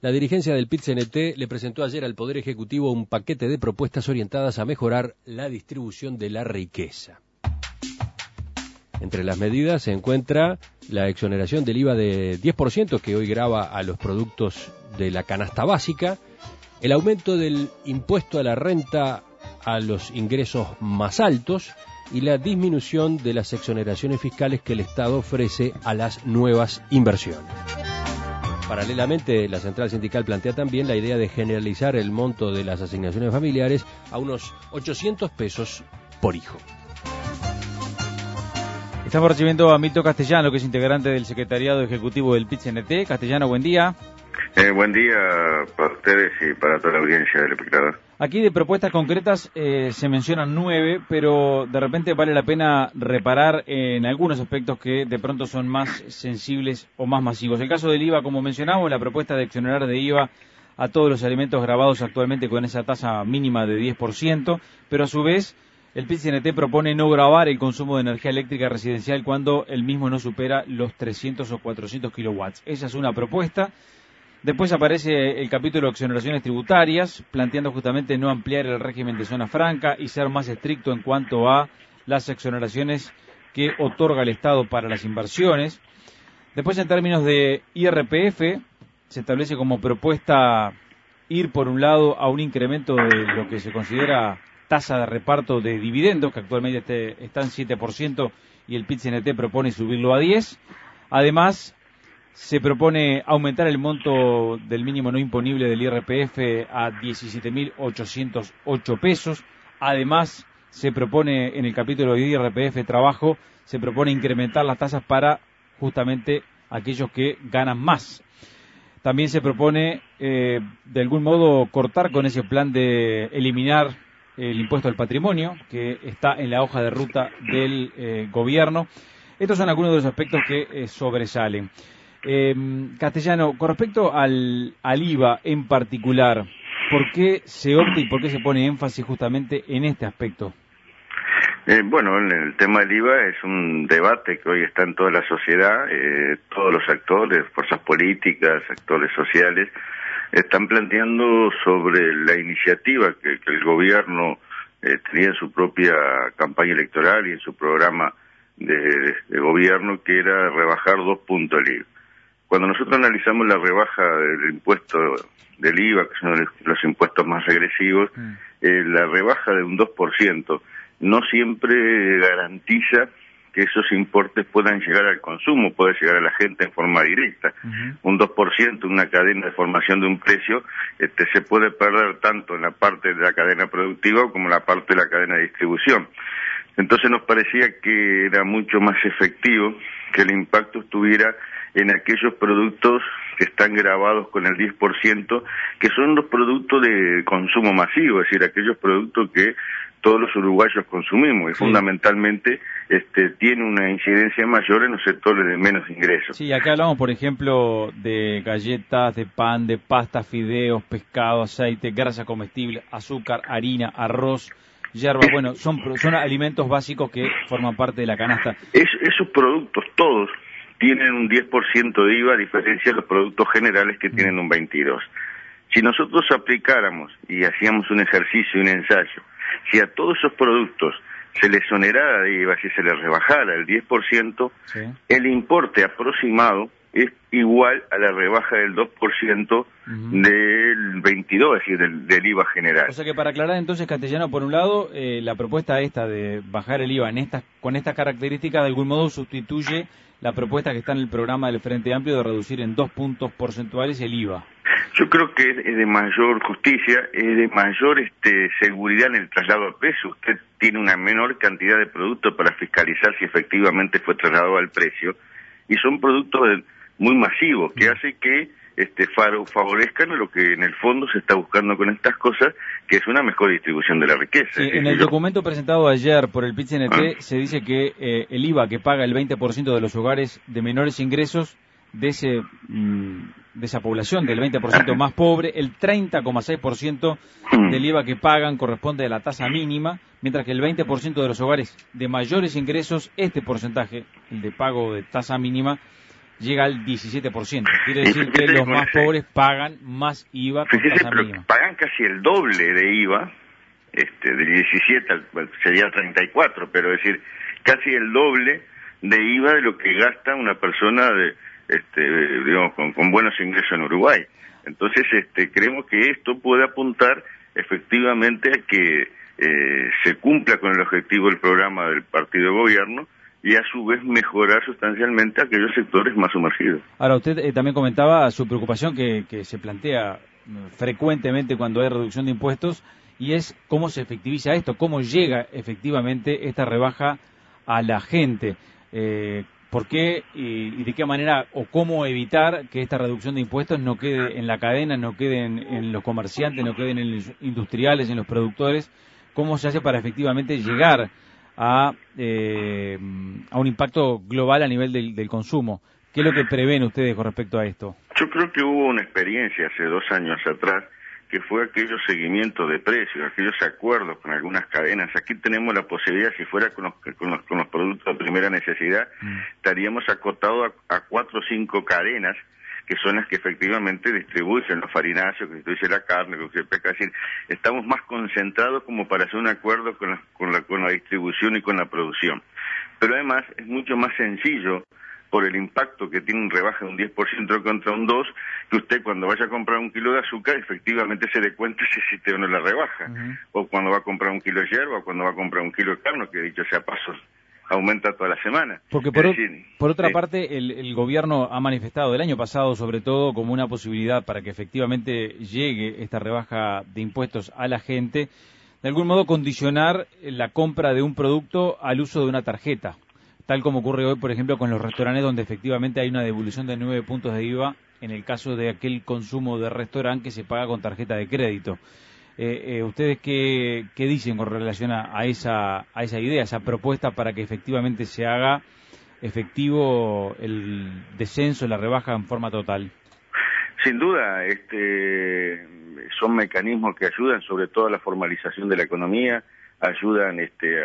La dirigencia del PIT-CNT le presentó ayer al Poder Ejecutivo un paquete de propuestas orientadas a mejorar la distribución de la riqueza. Entre las medidas se encuentra la exoneración del IVA de 10% que hoy grava a los productos de la canasta básica, el aumento del impuesto a la renta a los ingresos más altos y la disminución de las exoneraciones fiscales que el Estado ofrece a las nuevas inversiones. Paralelamente, la Central Sindical plantea también la idea de generalizar el monto de las asignaciones familiares a unos 800 pesos por hijo. Estamos recibiendo a Milton Castellano, que es integrante del Secretariado Ejecutivo del PIT-CNT. Castellano, buen día. Buen día para ustedes y para toda la audiencia del espectador. Aquí de propuestas concretas se mencionan 9, pero de repente vale la pena reparar en algunos aspectos que de pronto son más sensibles o más masivos. El caso del IVA, como mencionamos, la propuesta de exonerar de IVA a todos los alimentos grabados actualmente con esa tasa mínima de 10%, pero a su vez el PIT-CNT propone no gravar el consumo de energía eléctrica residencial cuando el mismo no supera los 300 o 400 kilowatts. Esa es una propuesta. Después aparece el capítulo de exoneraciones tributarias, planteando justamente no ampliar el régimen de zona franca y ser más estricto en cuanto a las exoneraciones que otorga el Estado para las inversiones. Después, en términos de IRPF, se establece como propuesta ir por un lado a un incremento de lo que se considera tasa de reparto de dividendos, que actualmente está en 7%, y el PIT-CNT propone subirlo a 10%. Además, se propone aumentar el monto del mínimo no imponible del IRPF a 17.808 pesos. Además, se propone en el capítulo de IRPF Trabajo, se propone incrementar las tasas para justamente aquellos que ganan más. También se propone, de algún modo, cortar con ese plan de eliminar el impuesto al patrimonio, que está en la hoja de ruta del gobierno. Estos son algunos de los aspectos que sobresalen. Castellano, con respecto al IVA en particular, ¿por qué se opta y por qué se pone énfasis justamente en este aspecto? Bueno, el tema del IVA es un debate que hoy está en toda la sociedad, todos los actores, fuerzas políticas, actores sociales, están planteando sobre la iniciativa que el gobierno tenía en su propia campaña electoral y en su programa de gobierno, que era rebajar 2 puntos el IVA. Cuando nosotros analizamos la rebaja del impuesto del IVA, que son los impuestos más agresivos, la rebaja de un 2% no siempre garantiza que esos importes puedan llegar al consumo, puede llegar a la gente en forma directa. Un 2%, una cadena de formación de un precio, se puede perder tanto en la parte de la cadena productiva como en la parte de la cadena de distribución. Entonces nos parecía que era mucho más efectivo que el impacto estuviera en aquellos productos que están grabados con el 10%, que son los productos de consumo masivo, es decir, aquellos productos que todos los uruguayos consumimos, y fundamentalmente tiene una incidencia mayor en los sectores de menos ingresos. Sí, acá hablamos, por ejemplo, de galletas, de pan, de pasta, fideos, pescado, aceite, grasa comestible, azúcar, harina, arroz, yerba. Bueno, son alimentos básicos que forman parte de la canasta. Esos productos todos tienen un 10% de IVA, a diferencia de los productos generales que tienen un 22%. Si nosotros aplicáramos y hacíamos un ejercicio, un ensayo, si a todos esos productos se les exonerara de IVA, si se les rebajara el 10%, el importe aproximado es igual a la rebaja del 2% del 22%, es decir, del IVA general. O sea que, para aclarar entonces, Castellano, por un lado, la propuesta esta de bajar el IVA con estas características de algún modo sustituye la propuesta que está en el programa del Frente Amplio de reducir en 2 puntos porcentuales el IVA. Yo creo que es de mayor justicia, es de mayor seguridad en el traslado al precio. Usted tiene una menor cantidad de productos para fiscalizar si efectivamente fue trasladado al precio, y son productos muy masivos que hace que favorezcan lo que en el fondo se está buscando con estas cosas, que es una mejor distribución de la riqueza. Sí, en el documento presentado ayer por el PIT-CNT se dice que el IVA que paga el 20% de los hogares de menores ingresos, de esa población, del 20% más pobre, el 30,6% del IVA que pagan corresponde a la tasa mínima, mientras que el 20% de los hogares de mayores ingresos, este porcentaje, el de pago de tasa mínima, llega al 17%. Quiere decir que los más pobres pagan más IVA con tasa mínima. Pagan casi el doble de IVA, del 17 sería 34, pero es decir, casi el doble de IVA de lo que gasta una persona digamos, con buenos ingresos en Uruguay. Entonces, creemos que esto puede apuntar efectivamente a que se cumpla con el objetivo del programa del partido de gobierno y a su vez mejorar sustancialmente aquellos sectores más sumergidos. Ahora, usted también comentaba su preocupación que se plantea frecuentemente cuando hay reducción de impuestos, y es cómo se efectiviza esto, cómo llega efectivamente esta rebaja a la gente. ¿Por qué y de qué manera o cómo evitar que esta reducción de impuestos no quede en la cadena, no quede en los comerciantes, no quede en los industriales, en los productores? ¿Cómo se hace para efectivamente llegar a un impacto global a nivel del consumo? ¿Qué es lo que prevén ustedes con respecto a esto? Yo creo que hubo una experiencia hace 2 años atrás que fue aquellos seguimientos de precios, aquellos acuerdos con algunas cadenas. Aquí tenemos la posibilidad, si fuera con los productos de primera necesidad, estaríamos acotados a 4 o 5 cadenas, que son las que efectivamente distribuyen los farináceos, que distribuyen la carne, que es decir, estamos más concentrados como para hacer un acuerdo con la distribución y con la producción. Pero además es mucho más sencillo, por el impacto que tiene un rebaja de un 10% contra un 2%, que usted cuando vaya a comprar 1 kilo de azúcar, efectivamente se dé cuenta si existe o no la rebaja. O cuando va a comprar 1 kilo de yerba, o cuando va a comprar 1 kilo de carne, que dicho sea paso, aumenta toda la semana. Porque por otra parte, el gobierno ha manifestado el año pasado, sobre todo, como una posibilidad para que efectivamente llegue esta rebaja de impuestos a la gente, de algún modo condicionar la compra de un producto al uso de una tarjeta, tal como ocurre hoy, por ejemplo, con los restaurantes, donde efectivamente hay una devolución de 9 puntos de IVA en el caso de aquel consumo de restaurante que se paga con tarjeta de crédito. ¿Ustedes qué dicen con relación a esa idea, a esa propuesta para que efectivamente se haga efectivo el descenso, la rebaja en forma total? Sin duda, son mecanismos que ayudan sobre todo a la formalización de la economía, ayudan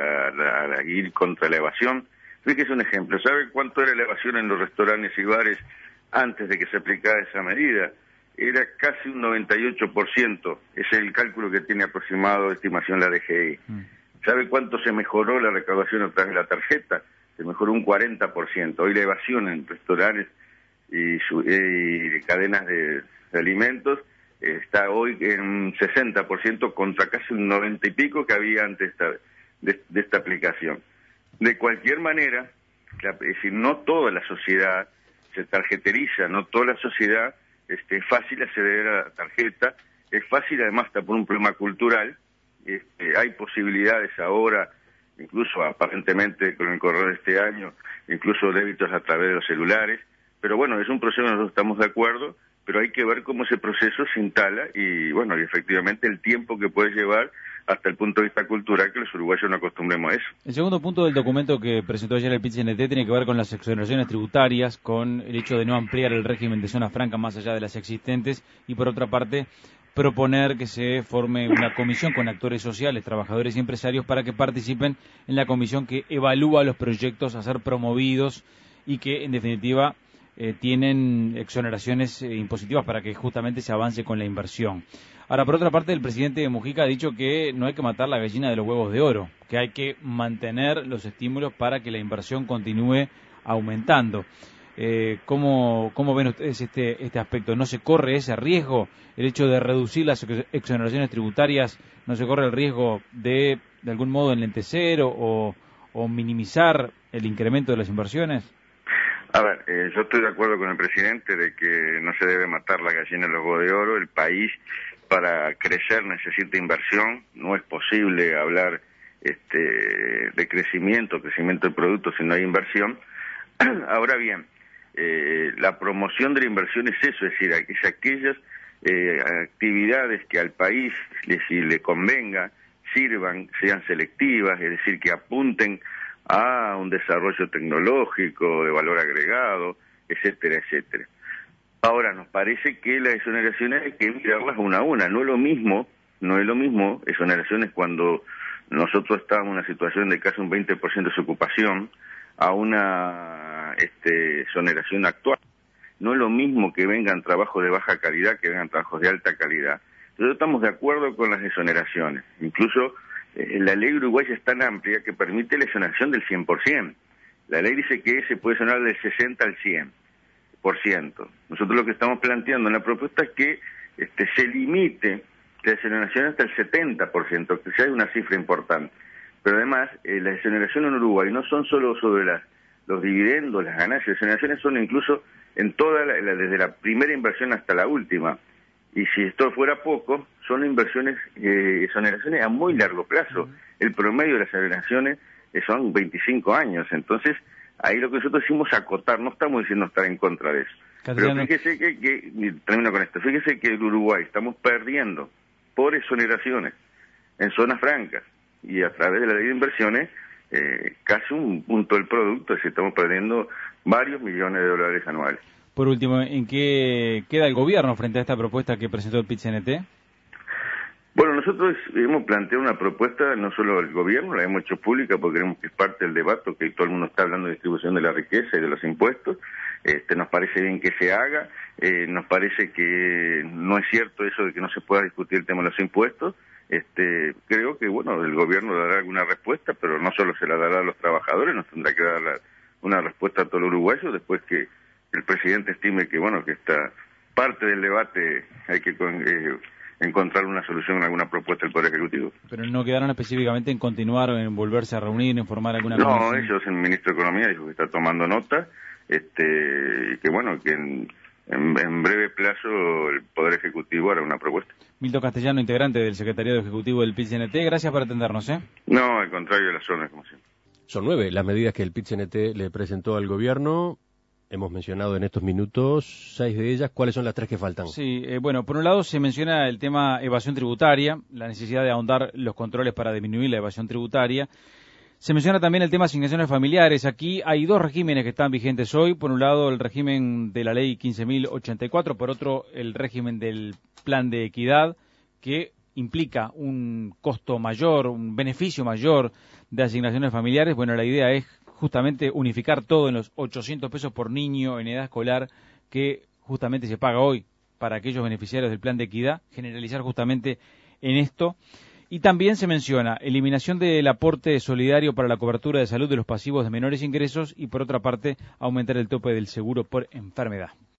a ir contra la evasión. Fíjese un ejemplo, ¿sabe cuánto era la evasión en los restaurantes y bares antes de que se aplicara esa medida? Era casi un 98%, ese es el cálculo que tiene aproximado de estimación la DGI. ¿Sabe cuánto se mejoró la recaudación a través de la tarjeta? Se mejoró un 40%. Hoy la evasión en restaurantes y cadenas de alimentos está hoy en un 60% contra casi un 90 y pico que había antes de esta aplicación. De cualquier manera, es decir, no toda la sociedad se tarjeteriza, no toda la sociedad es fácil acceder a la tarjeta, es fácil además hasta por un problema cultural, hay posibilidades ahora, incluso aparentemente con el correr de este año, incluso débitos a través de los celulares, pero bueno, es un proceso que nosotros estamos de acuerdo, pero hay que ver cómo ese proceso se instala y bueno, y efectivamente el tiempo que puede llevar hasta el punto de vista cultural, que los uruguayos no acostumbremos a eso. El segundo punto del documento que presentó ayer el PIT-CNT tiene que ver con las exoneraciones tributarias, con el hecho de no ampliar el régimen de zona franca más allá de las existentes, y por otra parte proponer que se forme una comisión con actores sociales, trabajadores y empresarios para que participen en la comisión que evalúa los proyectos a ser promovidos y que en definitiva tienen exoneraciones impositivas para que justamente se avance con la inversión. Ahora, por otra parte, el presidente Mujica ha dicho que no hay que matar la gallina de los huevos de oro, que hay que mantener los estímulos para que la inversión continúe aumentando. ¿Cómo ven ustedes este aspecto? ¿No se corre ese riesgo? El hecho de reducir las exoneraciones tributarias, ¿no se corre el riesgo de algún modo enlentecer o minimizar el incremento de las inversiones? A ver, yo estoy de acuerdo con el presidente de que no se debe matar la gallina de los huevos de oro. El país, para crecer, necesita inversión. No es posible hablar de crecimiento de productos si no hay inversión. Ahora bien, la promoción de la inversión es eso, es decir, es aquellas actividades que al país le convenga, sirvan, sean selectivas, es decir, que apunten a un desarrollo tecnológico de valor agregado, etcétera, etcétera. Ahora, nos parece que las exoneraciones hay que mirarlas una a una. No es lo mismo exoneraciones cuando nosotros estábamos en una situación de casi un 20% de desocupación a una exoneración actual. no es lo mismo que vengan trabajos de baja calidad que vengan trabajos de alta calidad. Nosotros estamos de acuerdo con las exoneraciones. Incluso la ley uruguaya es tan amplia que permite la exoneración del 100%. La ley dice que se puede exonerar del 60 al 100%. Nosotros lo que estamos planteando en la propuesta es que se limite la exoneración hasta el 70%, que ya es una cifra importante. Pero además, las exoneraciones en Uruguay no son solo sobre los dividendos, las ganancias, las exoneraciones son incluso en toda desde la primera inversión hasta la última. Y si esto fuera poco, son inversiones, exoneraciones a muy largo plazo. El promedio de las exoneraciones son 25 años. Entonces, ahí lo que nosotros decimos es acotar, no estamos diciendo estar en contra de eso. Castellano. Pero fíjese que termino con esto, fíjese que en Uruguay estamos perdiendo por exoneraciones en zonas francas y a través de la ley de inversiones casi un punto del producto, si estamos perdiendo varios millones de dólares anuales. Por último, ¿en qué queda el gobierno frente a esta propuesta que presentó el PIT-CNT? Bueno, nosotros hemos planteado una propuesta, no solo el gobierno, la hemos hecho pública porque creemos que es parte del debate, que todo el mundo está hablando de distribución de la riqueza y de los impuestos. Nos parece bien que se haga, nos parece que no es cierto eso de que no se pueda discutir el tema de los impuestos. Creo que, bueno, el gobierno dará alguna respuesta, pero no solo se la dará a los trabajadores, nos tendrá que dar una respuesta a todos los uruguayos después que el presidente estime que, bueno, que esta parte del debate hay que encontrar una solución en alguna propuesta del Poder Ejecutivo. Pero no quedaron específicamente en continuar o en volverse a reunir, en formar alguna No, comisión. ellos, el ministro de Economía dijo que está tomando nota, y que bueno, que en breve plazo el Poder Ejecutivo hará una propuesta. Milton Castellano, integrante del Secretariado Ejecutivo del PIT-CNT, gracias por atendernos. No, al contrario, de las zonas, como siempre. Son 9 las medidas que el PIT-CNT le presentó al gobierno. Hemos mencionado en estos minutos 6 de ellas. ¿Cuáles son las 3 que faltan? Sí, bueno, por un lado se menciona el tema evasión tributaria, la necesidad de ahondar los controles para disminuir la evasión tributaria. Se menciona también el tema de asignaciones familiares. Aquí hay 2 regímenes que están vigentes hoy. Por un lado, el régimen de la ley 15.084, por otro, el régimen del plan de equidad, que implica un costo mayor, un beneficio mayor de asignaciones familiares. Bueno, la idea es justamente unificar todo en los 800 pesos por niño en edad escolar que justamente se paga hoy para aquellos beneficiarios del plan de equidad, generalizar justamente en esto. Y también se menciona eliminación del aporte solidario para la cobertura de salud de los pasivos de menores ingresos y, por otra parte, aumentar el tope del seguro por enfermedad.